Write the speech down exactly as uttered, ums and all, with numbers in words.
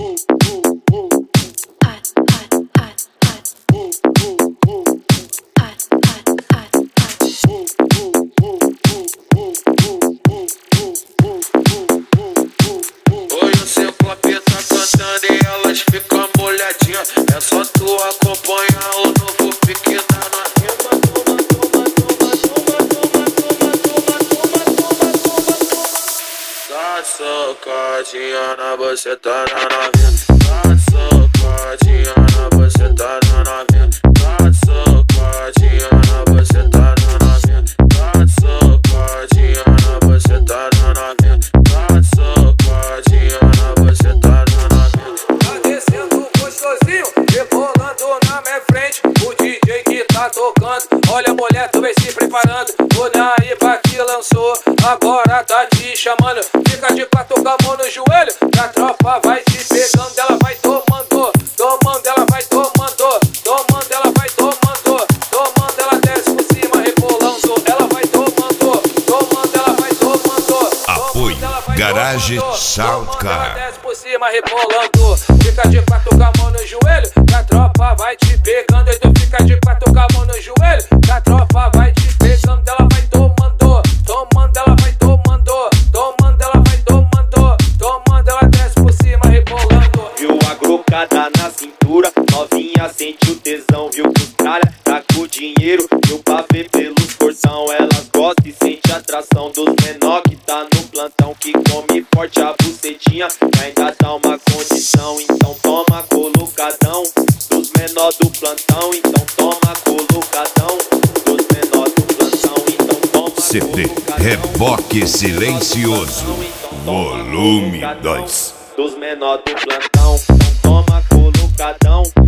Hoje o seu copinho tá cantando e elas ficam molhadinhas. É só tu acompanhar o novo pique da novinha. Dá socadinha na buceta da novinha. Dá socadinha na buceta da novinha. Dá socadinha na buceta da novinha. Dá socadinha na buceta da novinha. Dá socadinha na buceta da novinha. Tá descendo gostosinho, rebolando na minha frente. O D J que tá tocando, olha mulher, tu vem se preparando. O Naíba que lançou, agora tá te chamando. Fica de quatro com a mão no joelho, que a tropa vai te pegando. Ela vai tomando, tomando, ela vai tomando, tomando, ela vai tomando, tomando, ela desce por cima, rebolando. Ela vai tomando, tomando, ela vai tomando. Apoio Garage Soundcar. Ela desce por cima, rebolando. Fica de quatro com a mão no joelho, que a tropa vai te pegando. Então fica de quatro com a mão no joelho, que a tropa vai te pegando. Ela vai tomando, tomando, ela vai tomando, tomando, ela vai tomando, tomando, ela desce por cima, rebolando. Viu a grocada na cintura, novinha sente o tesão. Viu que os tralha tá com dinheiro, viu pra ver pelos portão. Elas gostam e sente a atração dos menor que tá no plantão. Que come forte a bucetinha e ainda dá uma condição. Então toma colocadão dos menor do plantão. Então toma colocadão dos menor do plantão. Então toma C D Reboque Silencioso Volume dois. dos menor do plantão. Então toma colocadão